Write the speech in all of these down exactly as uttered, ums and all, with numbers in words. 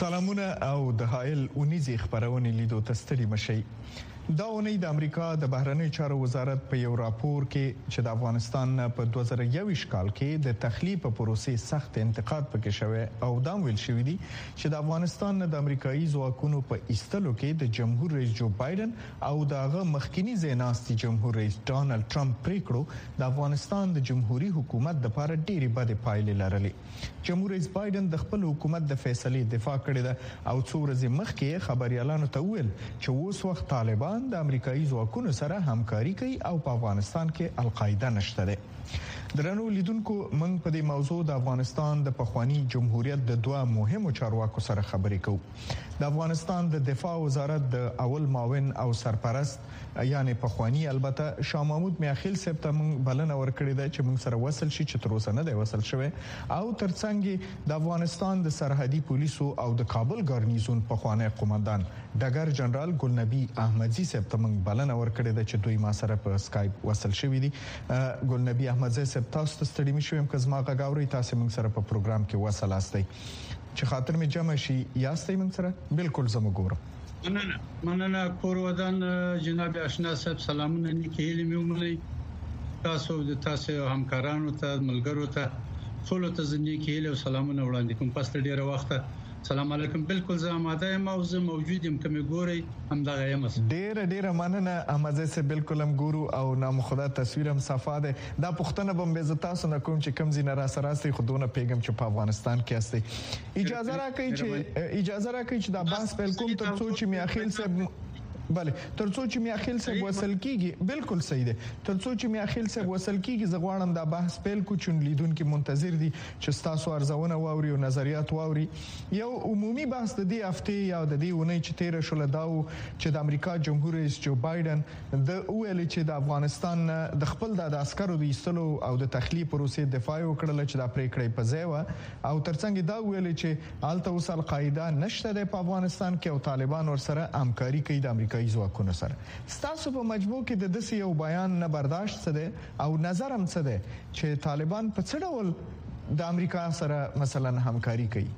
سلامونه او د هایل اونیزي خبرونه لیدو تستری مشي دا اونۍ د امریکا د بهرنی چارو وزارت په یو راپور کې چې د افغانستان په دوه زره یوویشت کال کې د تخلیه په پروسې سخت انتقاد پکې شوی او دا ویل شوی دی چې د افغانستان د امریکایي ځواکونو په ایستلو کې د جمهور رئیس جو بایدن او دغه مخکینی ځیناستي جمهور رئیس ډانلډ ټرمپ پریکړو د افغانستان د جمهوریت حکومت لپاره ډېری بد پایلې لرلې. جمهور رئیس بایدن د خپل حکومت د فیصلې دفاع کړې ده او څو ورځې مخکې خبريالانو ته ویل چې اوس وخت طالبان د امریکایي ځواکونو سره همکاري کوي او په افغانستان کې القاعده نشته ده. درنو لیدونکو موږ په دې موضوع د افغانستان د پخوانی جمهوریت د دوه مهمو چارواکو سره خبرې کوو. د افغانستان د دفاع وزارت د اول معاون او سرپرست یعنی پخوانی البته شاه محمود میاخیل صاحب ته موږ بلنه ورکړې ده چې موږ سره وصل شي چې تر اوسه نه دی وصل شوی او ترڅنګ د افغانستان د سرحدي پولیسو او د کابل ګارنیزون پخوانی قومندان ډګر جنرال ګلنبی احمدزي صاحب ته موږ بلنه ورکړې ده چې دوی ما سره په اسکایپ وصل شوی دي. ګلنبی احمدزي صاحب تاسو ته ستړي مشوم که زما غاوري تاسو موږ سره په پروګرام کې وصل استئ چې خاطر می جمع شي یاستئ موږ سره بالکل زموږ ګورم. مننه مننه کور ودان جناب آشنا صاحب سلامونه نیکی هیله مې ومنئ تاسو د تاسو همکارانو ته ملګرو ته ټول ته نیکی هیله او سلامونه وړاندې کوم پس ډیره وخت سلام علیکم بالکل زه آماده یم او زه موجود یم کوم ګوري هم دغه یم ډیره ډیره مننه احمد زه بالکل هم ګورو او نام خدا تصویرم صفه ده دا پښتنه بم به تاسو نه کوم چې کم زینه را سره استي خودونه پیغام چې په افغانستان کې استي اجازه راکړئ چې اجازه راکړئ چې دا بحث پیل کوم تر څو چې میاخیل صاحب بله ترڅو چې میاخیل صاحب وصل کیږي بالکل صحیح ده ترڅو چې میاخیل صاحب وصل کیږي زه غواړم دا بحث پیل کو چې لیدونکو منتظر دي چې تاسو ارزونه واوري او نظریات واوري. یو عمومي بحث د دې هفته یا د دې ونې چې تیر شول دا چې د امریکا جمهور رئیس جو بایدن د ویل چې د افغانستان د خپل د عسکرو د ایستلو او د تخلیه پروسې دفاع وکړل چې دا پریکړه په ځای و او ترڅنګ دا ویل چې الته اوس القاعده نشته د افغانستان کې او طالبان ورسره همکاري کوي د امریکا ځواکونو سره. ستاسو په مجموع کې د دسي یو بیان نه برداشت څه ده او نظر هم څه ده چې طالبان په څه ډول د امریکا سره مثلا همکاري کوي؟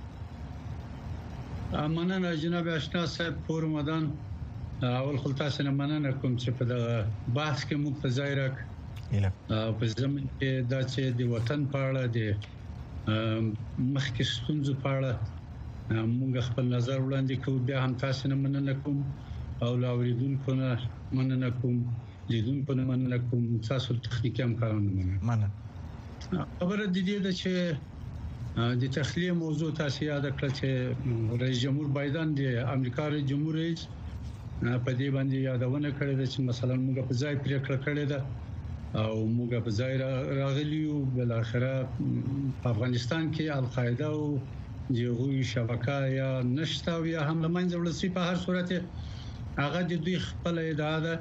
مننه جناب آشنا صاحب پور مدان اول خلطه سره مننه کوم چې په دغه بحث کې موږ په ځای راک په زمين کې دا چې د وطن په اړه د مخکې ستونزو په اړه موږ خپل نظر وړاندې کوو. بیا هم تاسو نه مننه کوم او لاوریدونکو نه مننه کوم لیدونکو نه مننه کوم تاسو تخنیکی همکارانو مننه مننه خبره د دې ده چې د تخلیه موضوع تاسو یاد کړئ چې رئیس جمهور بایدن د امریکا رئیس جمهور رئیس په دې باندې یادونه کړې ده چې مثلا موږ په ځای پریکړه کړې ده او موږ په ځای راغلی یو بل اخره په افغانستان کې القاعده او جوړوي شبکه یا نشته یا هم لمنځه وړل په هر صورت هغه د دوی خپل ادعا ده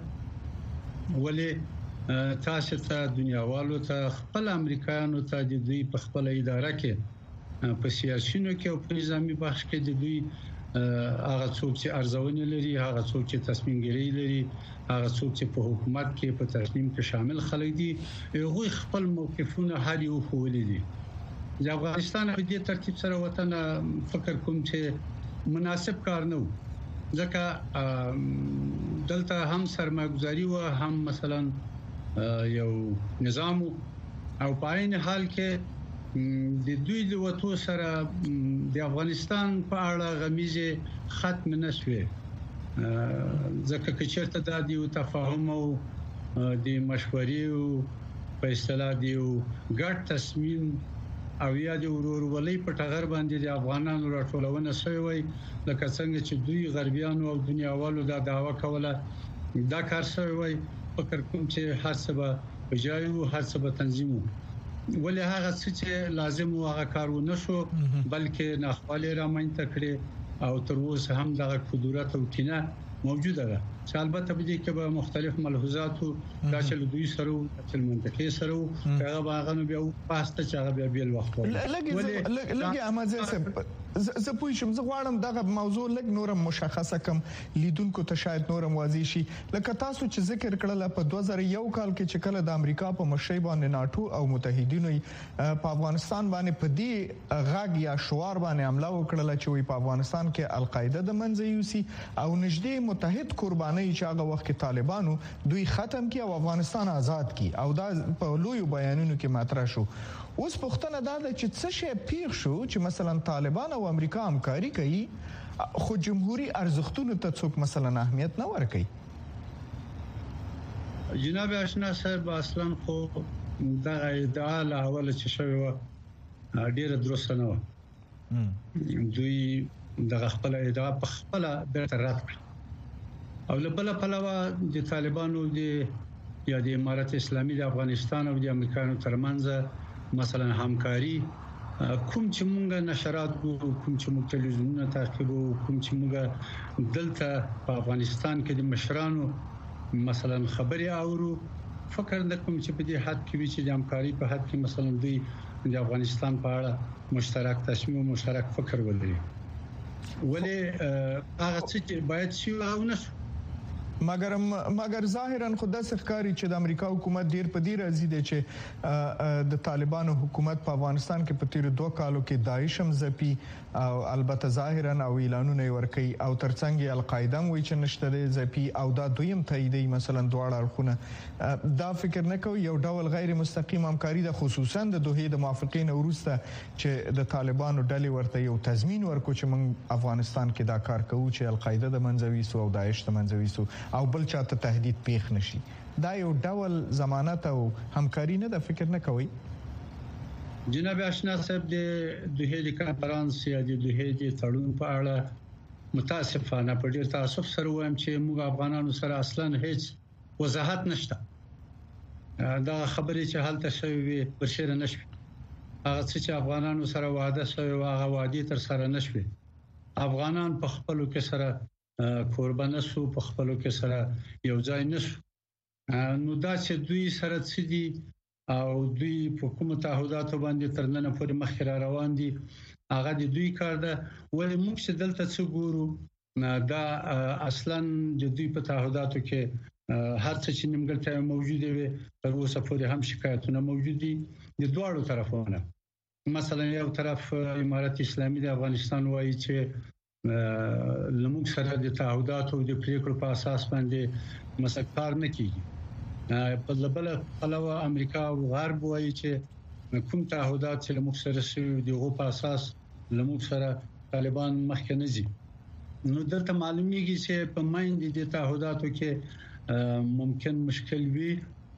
ولې تاسو ته دنیاوالو ته خپل امریکایانو ته د دوی په خپل اداره کې په سیاسيونو کې او په نظامی بخش کې د دوی هغه څوک چې ارزونه لري هغه څوک چې تصمیم ګیری لري هغه څوک چې په حکومت کې په تصمیم کې شامل خلک دي هغه خپل موقفونه هر یو خولې دي. د افغانستان په دې ترتیب سره وطن فکر کوم چې مناسب کار نه و ځکه دلته هم سرمایه‌ګذاري و هم مثلا یو نظام او په عین حال کې د دوی د وټو سره د افغانستان په اړه غمیزه ختم نشوي ځکه چې چیرته د یو تفاهم او د مشورې او په اصطلاح دی ګډ تصمیم او یا د ورورولۍ په ټغر باندې د افغانانو راټولونه شوی وي لکه څنګه چې دوی غربیانو او دنیاوالو دا دعوا کوله دا کار شوی وي فکر کوم چې حسابه بجایو حسابه تنظیمو ولې هغه چې لازم هغه کارونه شو بلکې ناخوالې رامنځته کړي او تر اوسه هم دغه قدرت او کینه موجوده ده چې البته به دي کې به مختلف ملحوظات او داخل دوی سره او داخل منطقې سره هغه باغونو بیا پاسته چې هغه بیا بیل وخت لګي لګي احمد زه زه پوه شم زه غواړم دغه موضوع لګ نورم مشخصه کم لیدونکو ته شاید نورم واضح شي لکه تاسو چې ذکر کړل په دوه زره یو کال کې چې کله د امریکا په مشرۍ باندې ناتو او متحدینو په افغانستان باندې په دې غاګ یا شوار باندې حمله وکړه چې وي په افغانستان کې القاعده د منځ یوسي او نږدې متحد قرباني چې هغه وخت کې طالبانو دوی ختم کړي او افغانستان آزاد کړي او دا په لوی بیانونو کې مطرح شو اوس پښتنه دا ده چې څه شی پیښ شو چې مثلا طالبان او امریکا همکاري کوي خو جمهوریت ارزښتونو ته څوک مثلا اهمیت نه ورکوي جناب آشنا صاحب اصلا خو دا ادعا له اوله چې شوی و ډیره درسته نه و دوی د خپل ادعا په خپل بیرته رد کړ او له بل پلوه د طالبانو د یا د امارت اسلامي د افغانستان او د امریکایانو ترمنځ مثلا همکاري کوم چې مونږه نشرات کوم چې مونږ تلویزیونونه تعقیبو کوم چې مونږ دلته په افغانستان کې د مشرانو مثلا خبري اورو فکر نه کوم چې په دې حد کې وي چې د همکاري په حد کې مثلا دوی د افغانستان په اړه مشترک تصمیم او مشترک فکر ولري ولې هغه چې باید شي او نه مګر مګر ظاهرا خدای ښکاری چې د امریکا حکومت ډیر په دې راځي دی چې د طالبانو حکومت په افغانستان کې په تیر دوه کالو کې داعش هم ځپي او البته ظاهرا او اعلانونه ورکړي او ترڅنګ القاعده وایي چې نشته دی ځپي او دا دویم تاییدي مثلا دواړه اړخونه دا فکر نه کوي یو ډول غیر مستقیم همکاري د خصوصا د دوه د موافقین وروسته چې د طالبانو ډلې ورته یو تضمین ورکو چې موږ افغانستان کې دا کار کوو چې القاعده د منځوي سو او داعش د منځوي سو او بل چاته تهدید پیښ نشي دا یو ډول ضمانت او همکاري نه د فکر نه کوي جناب آشنا صاحب د دوه د کانفرنس یا د دوه د تړون په اړه متاسفانه په ډیر تاسف سره وایم چې موږ افغانانو سره اصلا هیڅ وضاحت نشته دا خبرې چې حالت شوی وي بشیر نشوي هغه چې افغانانو سره وعده شوی هغه وعده تر سره نشوي افغانان په خپل کې سره قربانه سو په خپل کې سره یو ځای نشو نو دا چې دوی سره څه دي او دوی په کومه تعهداتو باندې ترننه پورې مخ را روان دي هغه د دوی کار ده ولې موږ چې دلته څه ګورو دا اصلا د دوی په تعهداتو کې هر څه چې نیمګړتیا موجوده وي تر اوسه پورې هم شکایتونه موجود دي د دوه طرفونو مثلا یو طرف امارت اسلامي د افغانستان وایي چې لموږ سره د تعهداتو او د پریکړو په اساس باندې مثلا کار نه کیږي په بل علاوه امریکا او غرب وایي چې کوم تعهدات چې لموږ سره شوي دغه په اساس لموږ سره طالبان مخکې نه ځي نو دلته معلومیږي چې په ماین د تعهداتو کې ممکن مشکل وي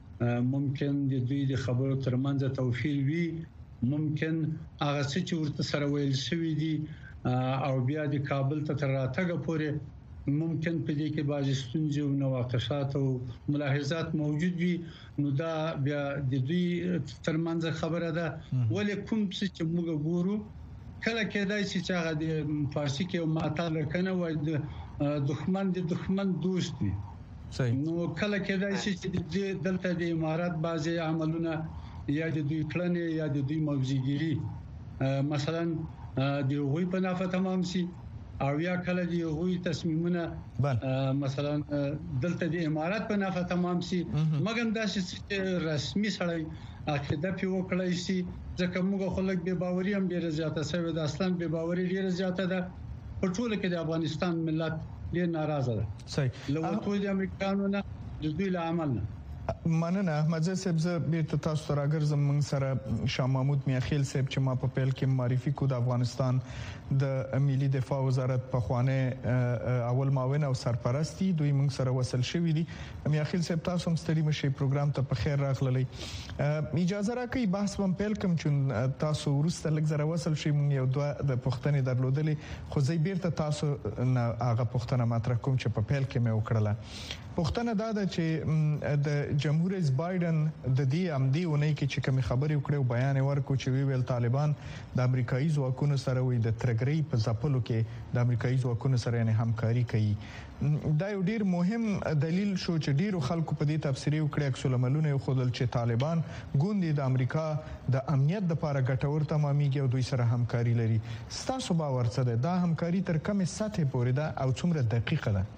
ممکن د دوی د خبرو ترمنځ توفیر وي ممکن هغه څه چې ورته سره ویل شوی دي او بیا د کابل ته تر راتګ پورې ممکن په دې کې بعض ستونزې او نواقصات او ملاحظات موجود وي نو دا بیا د دوی ترمنځ خبره ده ولې کوم څه چې موږ ګورو کله کېدای شي چې هغه د فارسی کې یو معتبر کنه وای د دښمن د دښمن دوست وي نو کله کېدای شي چې دلته د امارات بعضي عملونه یا د دوی کړنې یا د دوی موجودګيري مثلا د هغوی په نافه تمام شي او یا کله د هغوی تصمیمونه مثلا دلته د امارات په نافه تمام شي مګر دا چې رسمي سره عقیده په وکړای شي ځکه موږ خلک به باوري هم ډیر زیاته شوی د اصلا به باوري ډیر زیاته ده په ټول کې د افغانستان ملت ډیر ناراضه ده صحیح لو ټول د امریکانو نه د دوی له عمل نه مننه احمد صاحب زه بیرته تاسو ته راګرځم موږ سره شاه محمود میاخیل صاحب چې ما په پیل کې معرفي کو د افغانستان د ملي دفاع وزارت په خوانه اول معاون او سرپرستی دوی موږ سره وصل شوې دي میاخیل صاحب تاسو هم ستړي مشي پروګرام ته په خیر راغللی اجازه راکړئ بحث هم پیل کوم چې تاسو ورسته لږ زره وصل شي موږ یو دوه د پښتنې درلودلې خو زه بیرته تاسو نه هغه پښتنه مطرح کوم چې په پیل کې مې وکړله پښتنه دا ده چې د جمهور رئیس بایدن د دې امدي ونې کې چې کوم خبري وکړو بیان ورکو چې ویل طالبان د امریکایي ځواکونو سره وي د ترګري په ځپلو کې د امریکایي ځواکونو سره نه همکاري کوي. دا یو ډیر مهم دلیل شو چې ډیرو خلکو په دې تفسیري وکړي عکس العملونه خودل چې طالبان ګوندې د امریکا د امنیت لپاره ګټور تمامېږي او دوی سره همکاري لري. ستاسو باور څه ده؟ دا همکاري تر کومه سطح پورې ده او څومره دقیقه ده؟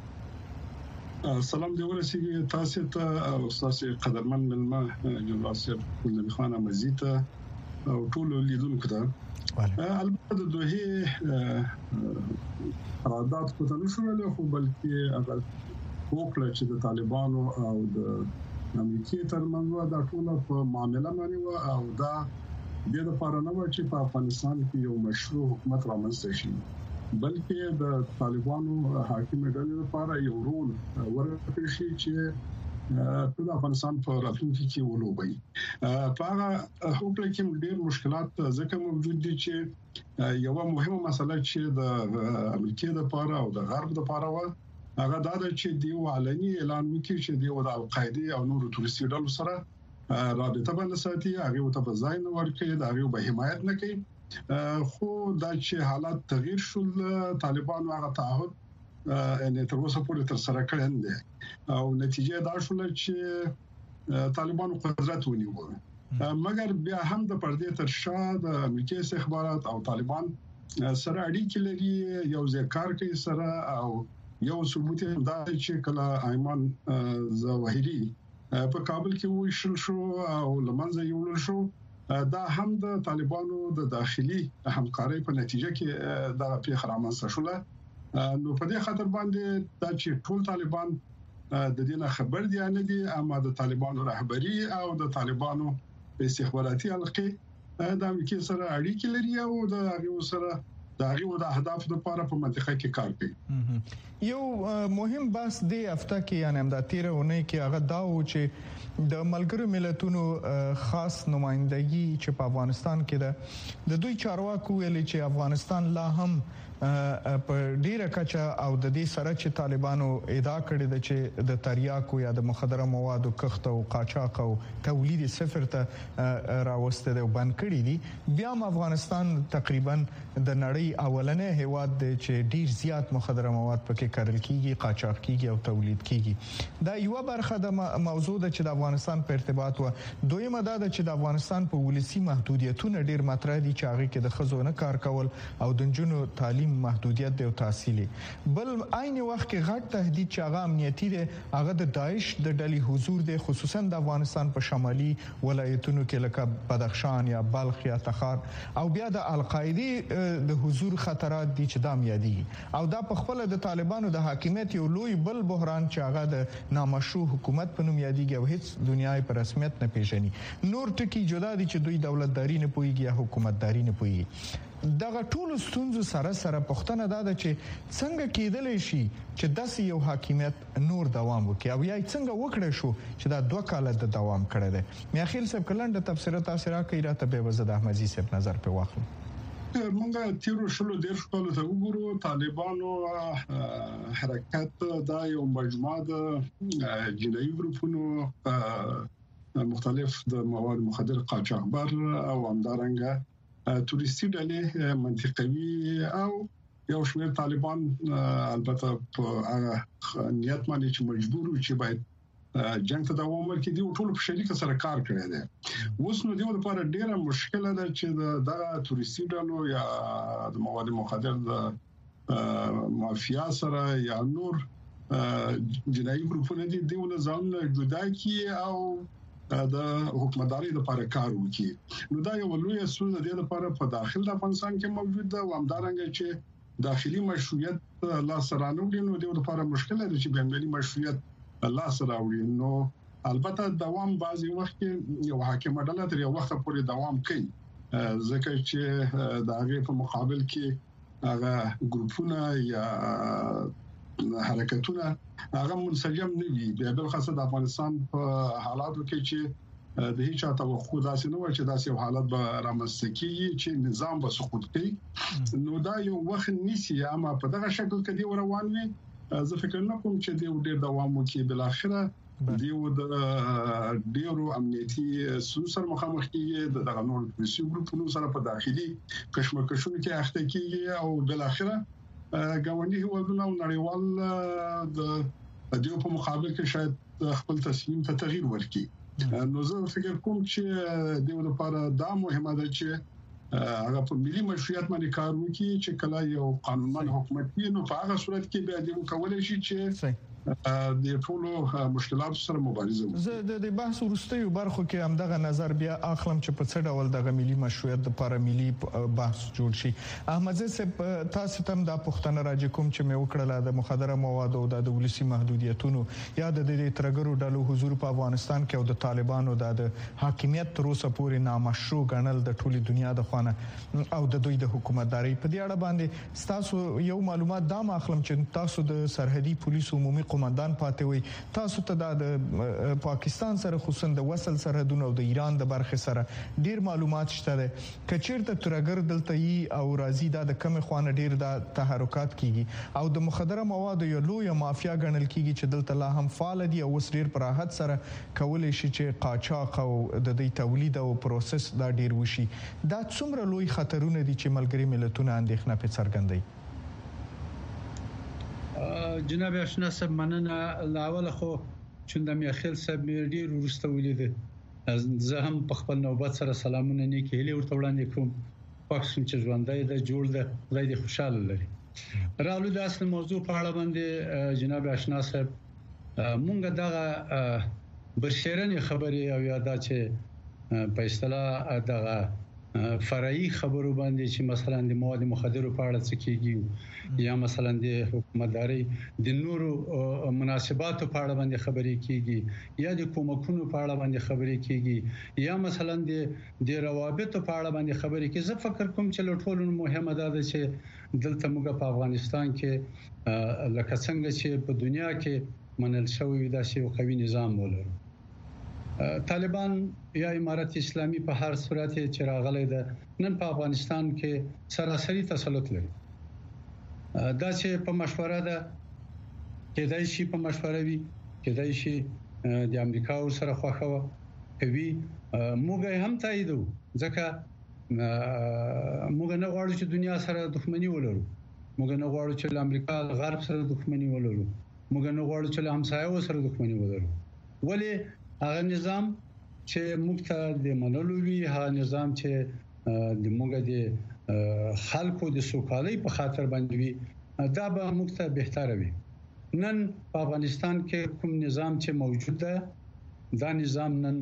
سلام دی ورسیږي تاسو ته او تاسو قدرمن ملما جنرال سیف نبی خان مزید او ټول لیدونکو ته البته د دوه قرارداد په تنو شو له خو بلکې اگر وکړه چې د طالبانو او د امریکای ترمنځ دا ټول په معاملې باندې او دا د لپاره نه و چې په افغانستان کې یو مشروع حکومت رامنځته شي بلکې د طالبانو حاکم ډلې لپاره یو رول ورکړي شي چې په افغانستان په راتلونکي کې ولوبي. په هغه هوکړه کې ډېر مشکلات ځکه موجود دي چې یو مهمه مسله چې د امریکای لپاره او د غرب لپاره و هغه دا ده چې دیو علني اعلان وکړي چې دیو د القاعده او نورو تروریستي ډلو سره رابطه باندې ساتي هغه ته ځای نه ورکړي دا هغه به حمایت نه کوي. خو دا چې حالات تغییر شول طالبانو هغه تعهد ان تر اوسه پورې تر سره کړی دی او نتیجه دا شول چې طالبانو قدرت ونیو مګر بیا هم د پردې تر شا د امریکای استخبارات او طالبان سره اړیکې لري یو ځکار کوي سره او یو ثبوت دا چې کله ایمان ظواهری په کابل کې وشل شو او لمنځه یوړل شو دا هم د طالبانو د داخلي همکارۍ په نتیجه کې دا پیښه رامنځته شوه. نو په دې خاطر باندې دا چې ټول طالبان د دې نه خبر دي نه دي اما د طالبانو رهبری او د طالبانو استخباراتي حلقې د امریکای سره اړیکې لري او د هغه سره د هغه د اهداف لپاره په منطقه کې کار کوي. یو مهم بحث دی هفته کې یعنی هم د تیرونه کې هغه دا و چې د ملګرو ملتونو خاص نمائندګي چې په افغانستان کې ده د دوی چارواکو ویلي چې افغانستان لا هم په ډیره کچه او د دې سره چې طالبانو ادعا کړې ده چې د تریاکو یا د مخدره موادو کښت او قاچاق او تولید صفر ته راوسته ده او بند کړی دي بیا هم افغانستان تقریبا د نړۍ اولنې هیواد دی چې ډیر زیات مخدره مواد پکې کارل کیږي قاچاق کیږي او تولید کیږي. دا یو برخه د موضوع ده چې د افغانستان په ارتباط و دویمه دا ده چې د افغانستان په ولسی محدودیتونه ډیر مطرح دي چې هغه کې د خزو نه کار کول او د جنونو تعلیم محدودیت دی او تحصیلي بل عین وخت کې غټ تهدید چې هغه امنیتي دی هغه د داعش د ډلې حضور دی خصوصا د افغانستان په شمالي ولایتونو کې لکه بدخشان یا بلخ یا تخار او بیا د القاعده د حضور خطرات دي چې دا میادي او دا په خپل د طالبانو د حاکمیت یو لوی بل بحران چې هغه د نامشروع حکومت په نوم یادېږي او هیڅ دنیاي په رسمیت نه پیژني. نور ټکی جدا دي چې دوی دولتداري نه پويږي یا حکومتداري نه پويږي. دغه ټول ستونزو سره سره پښتنه دا ده چې څنګه کېدلی شي چې داسې یو حاکمیت نور دوام وکړي او یا څنګه وکړي شو چې دا دوه کاله د دوام کړی دی. میاخیل صاحب کلند تفسیر تاسو راکړی راته به وزد احمدزي صاحب نظر په واخلو. مونږه تیرو شلو ډیر خپل ته وګورو طالبانو حرکت دا یو مجموعه د جنایي ګروپونو مختلف د مواد مخدر قاچاقبر او همدارنګه توريستي ډلې منطقوي او یو شمېر طالبان البته په نیت باندې چې مجبور و چې باید جنگ ته دوام ورکړي دي ټول په شریک سره کار کړی دی. اوس نو دیو لپاره ډیره مشکله ده چې د توريستي ډلو یا د مواد مخدر د مافیا سره یا نور جنایي ګروپونه دي دیو نه ځان جدا کی او د حکومتداري لپاره کار وکړي. نو دا یو لوی ستونزه ده لپاره په داخل د افغانستان کې موجود ده او همدارنګه چې داخلي مشروعیت لا سره نه وړي نو د لپاره مشکل دی چې بین‌المللي مشروعیت لا سره وړي. نو البته دوام بعضی وخت کې یو حاکم ډله تر یو وخت پورې دوام کوي ځکه چې د هغه په مقابل کې هغه ګروپونه یا حرکتونه هغه منسجم نه وي. بیا بل خاصه د افغانستان په حالاتو کې چې د هیڅ توقع داسې نه و چې داسې یو حالت به رامنځته کیږي چې نظام به سقوط کوي. نو دا یو وخت نیسي اما په دغه شکل کې دی روان وي زه فکر نه کوم چې د ډېر دوام وکړي. بل اخره دیو د ډیرو امنیتي سوسر مخامخ کیږي د دغه نور پولیسي ګروپونو سره په داخلي کشمکشونو کې اخته کیږي او بل اخره ګاونډي هیوادونه او نړیوال د دیو په مقابل کې شاید خپل تصمیم ته تغییر ورکړي. نو زه فکر کوم چې دیو لپاره دا مهمه ده چې هغه په ملي مشروعیت باندې کار وکړي چې کله یو قانونمن حکومت وي نو په هغه صورت کې به دیو کولای شي چې د ټولو مشکلاتو سره مبارزه وکړي. زه د بحث ورستیو برخو کې هم دغه نظر بیا اخلم چې په څه ډول دغه ملي مشروعیت لپاره ملي بحث جوړ شي. احمد زه تاسو ته د پښتنه راځي کوم چې مې وکړه د مخدره موادو او د ولسی محدودیتونو یا د دې ترګرو ډلو حضور په افغانستان کې او د طالبانو د حاکمیت تر اوسه پورې نامشروع ګڼل د ټولي دنیا د خوانه او د دوی د حکومتداري په دې اړه باندې تاسو یو معلومات دا اخلم چې تاسو د سرحدي پولیسو عمومي قومندان پاتې وي. تاسو ته د پاکستان سره خصوصا د وصل سرحدونو او د ایران د برخه سره ډیر معلومات شته ده. کچیرته ترګر دلته ای او راځي د کم خوانه ډیر د تحرکات کیږي او د مخدره موادو یو لوی مافیا ګڼل کیږي چې دلته لا هم فعال دي او وسریر پراحت سره کولای شي چې قاچاق او د دې تولید او پروسس دا ډیر وشي. دا څومره لوی خطرونه دي چې ملګری ملتونه اندېښنه په څرګندوي؟ جناب آشنا صاحب مننه. لاول خو چې د میاخیل صاحب ډیر ورسته ولیده زه هم په خپل نوبت سره سلامونه نیکی هلي ورته وړاندې کوم. پاکستان چې ژوندۍ ده جوړ ده خدای دې خوشاله لري. راولو د اصل موضوع په اړه باندې جناب آشنا صاحب مونږ دغه برشيرنې خبرې او یادا چې په اصطلاح دغه فرعي خبرو باندې چې مثلا د مواد مخدرو په اړه څه کیږي یا مثلا د حکومتداري د نورو مناسباتو په اړه باندې خبرې کیږي یا د کومکونو په اړه باندې خبرې کیږي یا مثلا د د روابطو په اړه باندې خبرې کیږي. زه فکر کوم چې له ټولو مهمه ده چې دلته موږ په افغانستان کې لکه څنګه چې په دنیا کې منل شوی داسې یو قوي نظام ولرو. طالبان یا امارت اسلامي په هر صورت چې راغلي ده نن په افغانستان کې سراسري تسلط لري. دا چې په مشوره ده کېدای شي په مشوره وي کېدای شي د امریکا سره خوخه کوي. موږ هم تاییدو ځکه موږ نه غواړو چې دنیا سره دښمنی ولرو. موږ نه غواړو چې امریکا غرب سره دښمنی ولرو. موږ نه غواړو چې همسایو سره دښمنی ولرو. ولی هغه نظام چې موږ ته د منلو وی هغه نظام چې د موږ د خلکو د سوکالۍ په خاطر باندې وي دا به موږ ته بهتره وي. نن په افغانستان کې کوم نظام چې موجود ده دا نظام نن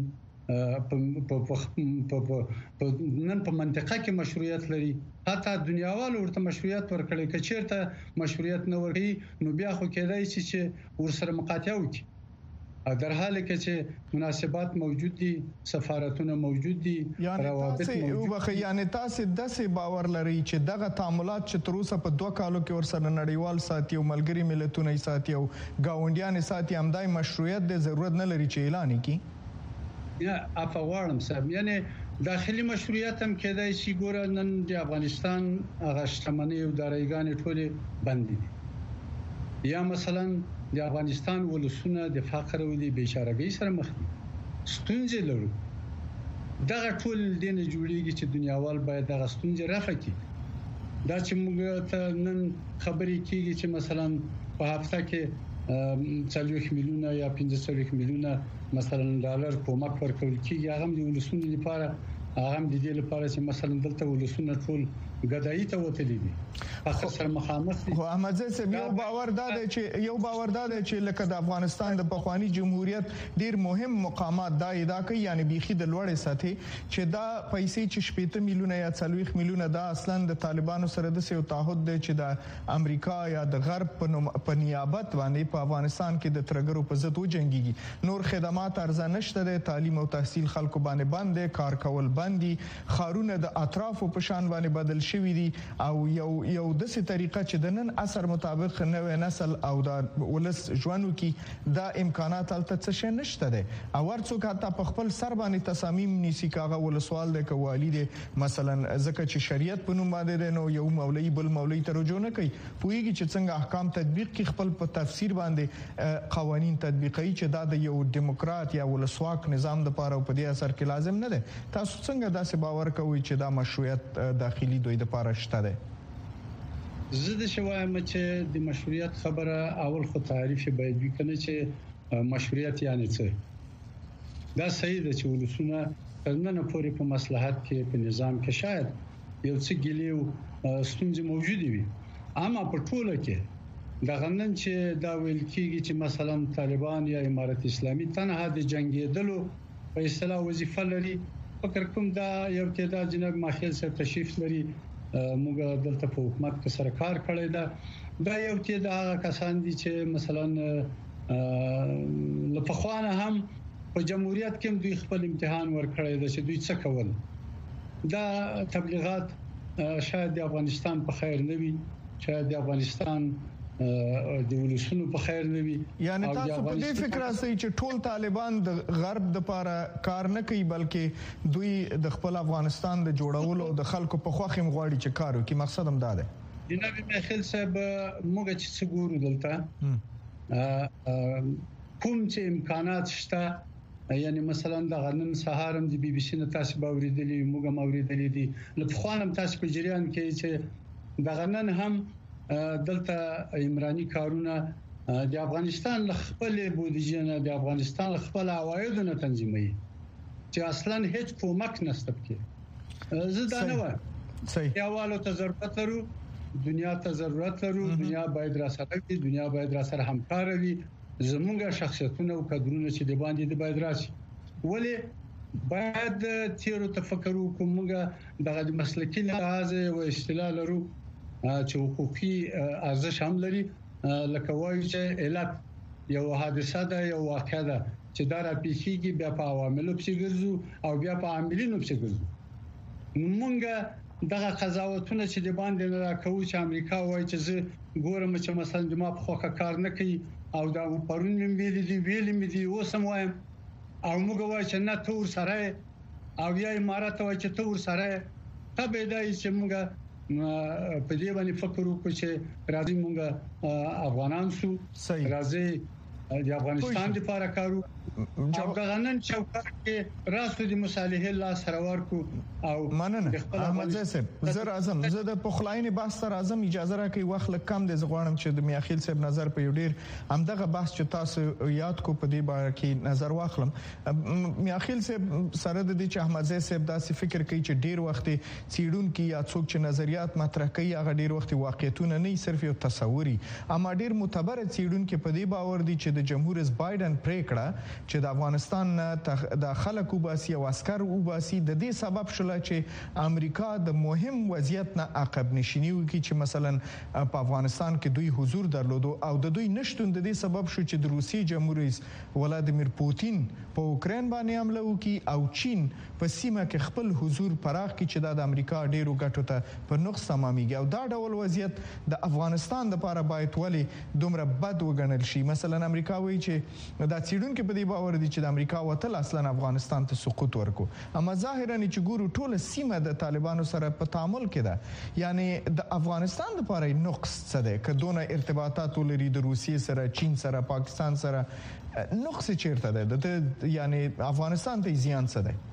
په نن په منطقه کې مشروعیت لري. حتی دنیاوالو ورته مشروعیت ورکړي که چیرته مشروعیت نه ورکړي نو بیا خو کېدای شي چې ورسره مقاطعه وکړي. در حالی که چې مناسبات موجود دي سفارتونه موجود دي روابط موجود دي یعنی تاسو داسې باور لري چې دغه تعاملات چې تر اوسه په دوه کالو کې ورسره نړیوال ساتي او ملګری ملتونه ساتي او گاونډیان ساتي همدای مشروعیت د ضرورت نه لري چې اعلان کړي؟ یا افغانم صاحب یعنی داخلي مشروعیت هم کېدای شي ګوره نن د افغانستان هغه شتمنۍ او دارایګانې ټولې بند دي یا مثلا د افغانستان ولسونه د فقر او د بیچارهګۍ سره مخ دي. ستونزې لرو. دغه ټول دین جوړیږي چې دنیاوال باید دغه ستونزې رفع کړي. دا چې موږ ته نن خبرې کیږي چې مثلا په هفته کې څلوېښت میلیونه یا پنځه څلوېښت میلیونه مثلا ډالر کومک ورکول کیږي هغه د ولسونو لپاره هغه د دې لپاره چې مثلا دلته ولسونه ټول ګدایي ته وتلي دي په سر مخامخ دي. خو احمد زه یو باور دا دی چې یو باور دا دی چې لکه د افغانستان د پخوانی جمهوریت ډیر مهم مقامات دا ادعا کوي یعنی بيخي د لوړې ساتي چې دا پیسې چې شپږ میلیونه یا څلوېښت میلیونه دا اصلا د طالبانو سره د سیو تعهد دی چې د امریکا یا د غرب په نیابت باندې په افغانستان کې د ترګرو په ضد وجنګيږي. نور خدمات ارزانه نشته د تعلیم او تحصیل خلکو باندې باندې کار کول باندې خارونه د اطرافو په شان باندې بدل شوی دي او یو یو د سي طریقه چې د نن اثر مطابق نوې نسل او د ولس ژوندو کې دا امکانات الته څه نشته ده او ورڅوک حتی په خپل سر باندې تصامیم نیسی کاغه ولسوال د کوالي دي مثلا ځکه چې شریعت په نوم باندې نو یو مولوی بل مولوی ترجمه نه کوي پویږي چې څنګه احکام تطبیق کی خپل په تفسیر باندې قوانين تطبیقي چې دا د یو دیموکرات یا ولسواک نظام د پاره په دې اثر کې لازم نه ده تاسو څنګه داسې باور کوئ چې دا مشروعیت داخلي دوی د پاره شته ده زه د شوایم چې د مشروعیت خبره اول خو تعریف باید وکړي چې مشروعیت یعنی څه دا صحیح ده چې ولسونه نن پورې په مصلحت کې په نظام کې شاید یو څه ګلیو ستونزې موجوده وي اما په ټوله کې دا غنن چې دا ویل کېږي چې مثلا طالبان یا امارت اسلامي تنها د جنگیدلو په اصطلاح وظیفه لري فکر کوم دا یو تعداد جناب ماخیل سره تشریف لري موږ دلته په حکومت کې سرکار کړی دا دا یو تعداد کسان دي چې مثلا لپخوانه هم په جمهوریت کې دوی خپل امتحان ورکړی دا چې دوی څه کول دا تبلیغات شاید د افغانستان په خیر نه وي شاید د افغانستان د ولسونو په خیر نه وي یعنی تاسو په دې فکر راځي چې ټول طالبان د غرب د لپاره کار نه کوي بلکې دوی د خپل افغانستان د جوړولو او د خلکو په خوخه مغواړي چې کار وکړي مقصد هم دا دی جناب مخیل صاحب موږ چې څګورو دلته کوم چې امکانات شته یعنی مثلا د غنن سهارم د بي بي سي نه تاسو به اوریدلی موږ هم اوریدلی دي لکه خوانم تاسو په جریان کې چې د غنن هم دلته عمراني کارونه د افغانستان خپل بودیجه نه د افغانستان خپل عوایدو نه تنظیموي چې اصلا هیڅ کومک نشته پکې زه دا نه وایم صحیح یوالو ته ضرورت لرو دنیا ته ضرورت لرو دنیا باید را سره وي دنیا باید را سره همکار وي زمونږه شخصیتونه او کډرونه چې د باندې د باید راشي ولې باید تیرو تفکر وکړو دغه مسلکي لحاظ او اصطلاح لرو چې حقوقي ارزښت هم لري لکه وایي چې علت یو حادثه ده یو واقعه ده چې دا را پیښیږي بیا په عواملو پسې ګرځو او بیا په عاملینو پسې ګرځو مونږه دغه قضاوتونه چې د باندې راکوي چې امریکا وایي چې زه ګورم چې مثلا د ما په خوخه کار نه کوي او دا پرون مې ویلي دي ویلي مې دي اوسم وایم او موږ وایو چې نه تور سره او یا امارات وایي چې تور سره تبه دای چې موږ په دې باندې فکر وکړو چې راځي موږ افغانان سو راځي د افغانستان لپاره کارو او غنن چوکاټ کې راسو د مصالحه لا سره ورکو او مننه احمد صاحب زه راځم زه د پخلاینې بحث سره راځم اجازه راکړئ وخت لکم د زغوانم چې د میاخیل صاحب نظر په یو ډیر همدغه بحث چې تاسو یاد کو په دې باره کې نظر واخلم میاخیل صاحب سره د دې چې احمد صاحب داسې فکر کوي چې ډیر وخت سیډونکو یا څوک چې نظریات مطرح کوي هغه ډیر وخت واقعیتونه نه صرف یو تصوري اما ډیر معتبر سیډونکو په دې باور دي چې د جمهور رئیس بایدن پریکړه چې د افغانستان د خلکو باسي او عسكر وباسي د دې سبب شول چې امریکا د مهم وضعیت نه عقب نشینی وکړي چې مثلا په افغانستان کې دوی حضور درلودو او د دوی نشټون د دې سبب شو چې د روسي جمهور رئیس ولادیمیر پوتین په اوکرين باندې حمله وکړي او چین په سیمه کې خپل حضور پراخ کړي چې د امریکا ډیرو ګټو ته په نقص تمامېږي او دا ډول وضعیت د افغانستان لپاره باید ولې دومره بد وګڼل شي مثلا امریکا وایي چې دا چیرونکو په دې باور دي چې د امریکا وتل اصلا افغانستان ته سقوط ورکو اما ظاهرا چې ګورو ټول سیمه د طالبانو سره په تعامل کې ده یعنی د افغانستان لپاره نقص څه ده کدونه ارتباطات لري د روسیې سره چین سره پاکستان سره نقص چیرته ده د یعنی افغانستان ته زیان څه ده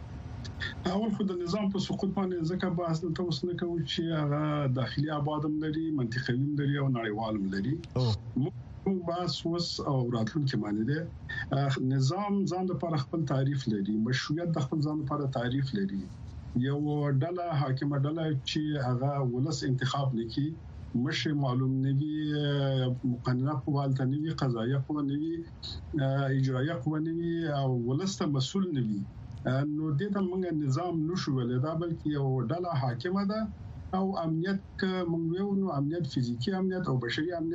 اول خو د نظام په سقوط باندې ځکه بحث ته وسنه کوي چې هغه داخلي آبادم لري منطقي لري او نړیوالم لري موږ بحث وس او راتلونکي باندې ده نظام ځان لپاره خپل تعریف لري مشروعیت د خپل ځان لپاره تعریف لري یو ډله حاکم ډله چې هغه ولس انتخاب نکي مشه معلوم نوي مقننه قوالته نوي قضایه قوه نوي اجرایه قوه نوي او ولسته مسؤل نوي نو د دې موږ نظام نشو ولې دا بلکې یو ډله حاکمه ده او امنیت موږ یو نو امنیت فزیکی امنیت او بشري امنیت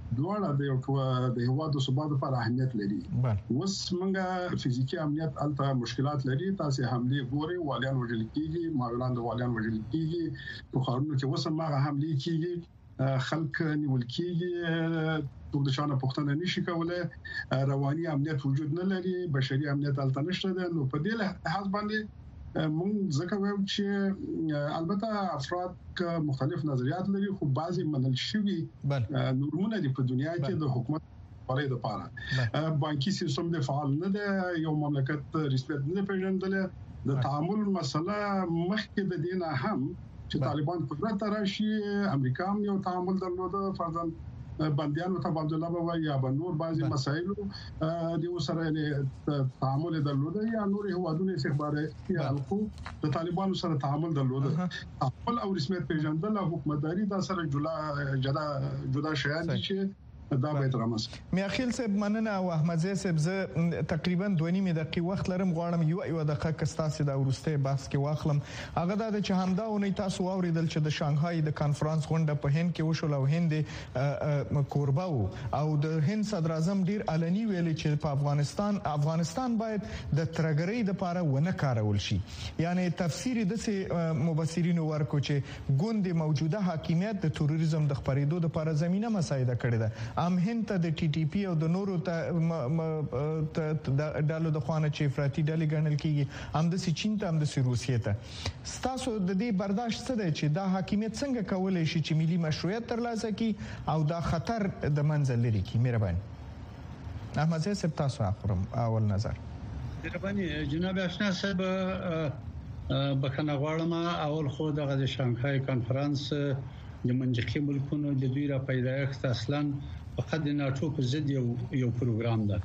دواړه د یو د هیواد د ثبات لپاره اهمیت لري. اوس موږ فزیکی امنیت الته مشکلات لري، تاسو حمله ګوري والیان وژل کیږي، ماویلان د والیان وژل کیږي، په خارونو کې اوس هغه حمله کیږي، خلک نیول کیږي، ټول د شانه پښتنه نشي کولای، رواني امنیت وجود نه لري، بشري امنیت الته نشته ده. نو په دې لحاظ باندې مونږ ځکه وایو چې البته افراد مختلف نظریات لري، خو بعضي منل شوي نورمونه دي په دنیا کې د حکومت لپاره د پاره. بانکي سیستم د فعال نه ده، یو مملکت رسمیت نه پیژندل، د تعامل مسله مخکې د دینه هم چې طالبان قدرت راشي، امریکا هم یو تعامل درلوده، فرضاً بنديانو تبادله به یا بنور بعضي مسایل د وسره تعامل درلوده، یا نور هوادونه استخباراتي حلقو د طالبانو سره تعامل درلوده. خپل او رسمیت پیژندل او حکومتداري دا سره جلا جدا جدا شیان دي چې دا به ترمس. میاخیل صاحب مننه او احمد زی صاحب زه تقریبا دوه نیمه دقیقې وخت لرم، غواړم یو یو دقیقه کستاسي د ورسته بحث کې واخلم. هغه دا چې همدا ونی تاسو اوریدل چې د شانګهای د کانفرنس غونډه په هند کې وشول او هند کوربه او د هند صدر اعظم ډیر علني ویلي چې په افغانستان افغانستان باید د ترګرۍ د لپاره ونه کارول شي. یعنی تفسیر د مبصرین ورکو چې ګوند موجوده حاکمیت د تروریزم د خپرېدو د لپاره زمينه مساعده کړې ده. ام هند ته د ټي ټي پی او د نورو ته ډالو د خوانه چې افراطي ډلې ګڼل کیږي، هم د چین ته هم د روسیې ته. ستاسو د دې برداشت څه دی چې دا حاکمیت څنګه کولای شي چې ملي مشروعیت ترلاسه کړي او دا خطر د منځ لري کی؟ مهرباني احمد زی صاحب تاسو اخرم اول نظر. مهرباني جناب آشنا صاحب، بخنه غواړم اول خو دغه د شانګهای کانفرنس د منځکي ملکونو د دوی را پیدایښت اصلا فقط د ناتو په ضد یو یو پروګرام ده.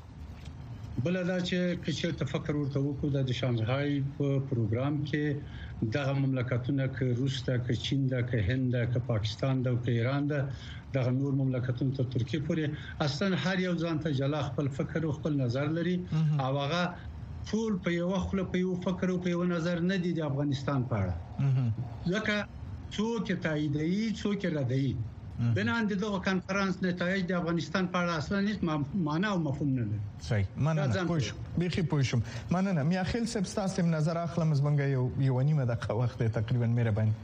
بل دا چې کچې تفکر ورته وکړو د شانګهای په پروګرام کې دغه مملکتونه ک روس ته، ک چین ده، ک هند ده، ک پاکستان ده، ک ایران ده، دغه نور مملکتونه ته ترکیه پورې اصلا هر یو ځان ته جلا خپل فکر او خپل نظر لري، او هغه ټول په یو خپل په یو فکر او په یو نظر نه دي د افغانستان په اړه. ځکه څوک تاییدوي څوک ردوي. بنان دغه کانفرنس نتایج د افغانستان په اړه اصلا هیڅ معنا او مفهوم نه لري. صحیح، مننه. پوښ بيخي پوښم مننه. میاخیل صاحب تاسو نظر اخلم زمونږ یو یو نیمه دقیقه وخت تقریبا مهرباني.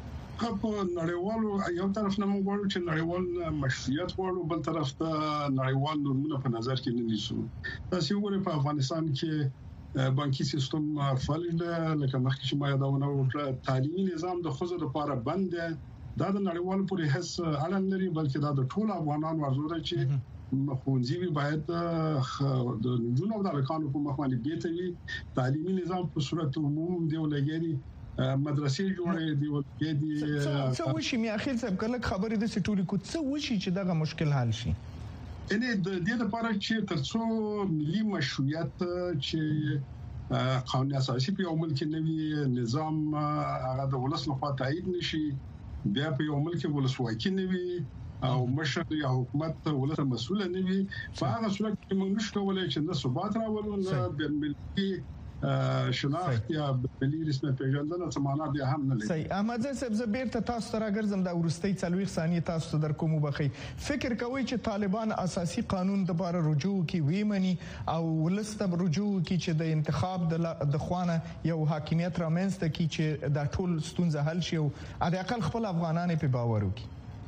په نړیوالو یو طرف نه موږ غواړو چې نړیوال مشروعیت غواړو، بل طرف ته نړیوال نورمونه په نظر کې نه نیسو. تاسو وګورئ په افغانستان کې بانکي سیستم فعال دی، لکه مخکې چې ما یادونه وکړه، تعلیمي نظام د خوځو لپاره بند دی. دا د نړیوالو پورې هیڅ اړه نه لري، بلکې دا د ټولو افغانانو ارزو ده چې ښوونځي باید د نجونو او د هلکانو په مخ باندې بیتوي. تعلیمي نظام په صورت عموم دی ولګي، مدرسې جوړې دی ولګي. څه وشي میاخیل صاحب کله خبرې د سټوري کو څه وشي چې دغه مشکل حل شي؟ ان د دې لپاره چې ترڅو ملي مشروعیت چې قانون اساسي په عمل کې نوي نظام هغه د ولس لخوا تایید نشي، بیا په عمل کې ولسواکي نوي او مشر یا حکومت ولس مسؤل نه وي، په هغه صورت کې موږ نشو کولای چې د ثبات راولو، نه بین ملي شناخت یا ملي رسمیت پیژندنه څه معنا بیا هم نه لري. صحیح. احمد زی صاحب زبیر ته تاسو ته راګرځم دا ورستۍ څلويخ ثانیې تاسو ته در کوم وبخي. فکر کوئ چې طالبان اساسي قانون د بار رجوع کی ویمني او ولست رجوع کی چې د انتخاب د خوانه یو حاکمیت رامنځته کی چې دا ټول ستونزه حل شي او د اقل خپل افغانانو په باور وکي؟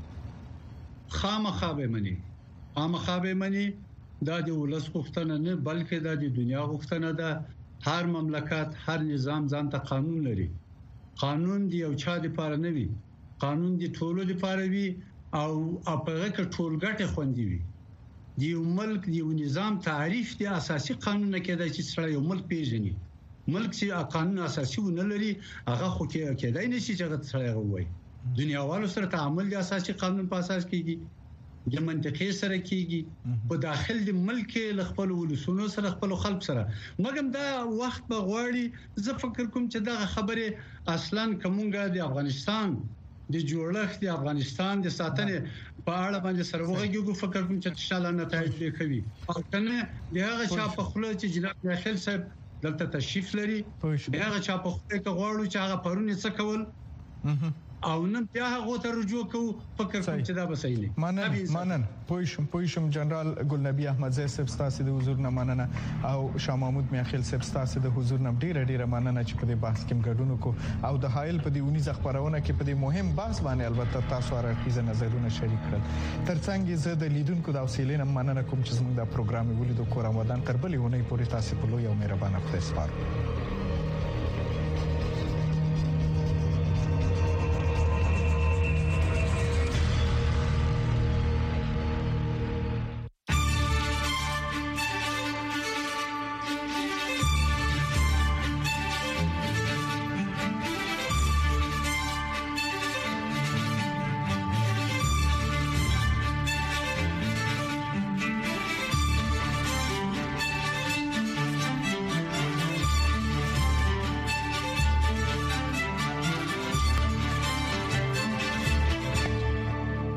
خامخا به مني خامخا به مني دا د ولس غوښتنه نه بلکې دا د دنیا غوښتنه ده. هر مملکت هر نظام ځان ته قانون لري. قانون دی یو چا د پاره نه وي، قانون دی ټولو لپاره وي او هغه کې ټولګټه خوندي وي. دی ملک دی نظام تعریف دی اساسي قانون نه کېدای چې سره یو ملک پیژني. ملک چې قانون اساسي ونه لري هغه خو کې کېدای نشي چې هغه سره وایي. دنیاوالو سره تعامل د اساسي قانون په اساس کېږي، د منطقې سره کېږي، په داخل د ملک له خپل ولسونو سره خپل خلک سره. مګم دا وخت به غواړي. زه فکر کوم چې دا خبره اصلا کومګه د افغانستان د جوړښت د افغانستان د ساتنې په اړه باندې سره وګورو. فکر کوم چې ان شاء الله نتایج به کوي. او کنه دغه چا په خپل چې جناب داخل صاحب دلته تشریف لري، هغه چا په خپل کې غواړو چې هغه پرونه څه کول او نن بیا هغه ته رجوع کوو فکر کوم چې دا به صحیح نه منن منن پوښم پوښم جنرال ګلنبی احمد زی صاحب ستاسو د حضور نه مننه او شاه محمود میاخیل صاحب ستاسو د حضور نه ډیره ډیره مننه چې په دې بحث کې ګډون وکړو او د حایل په دې ونیزه خبرونه کې په دې مهم بحث باندې البته تاسو راځي نظرونه شریک کړل ترڅنګ زه د لیدونکو د حوصله نه مننه کوم چې زموږ د پروګرام ولیدو کورم ودان تر بلې ونې پورې تاسو په لوی او مهربانه خدای سپارم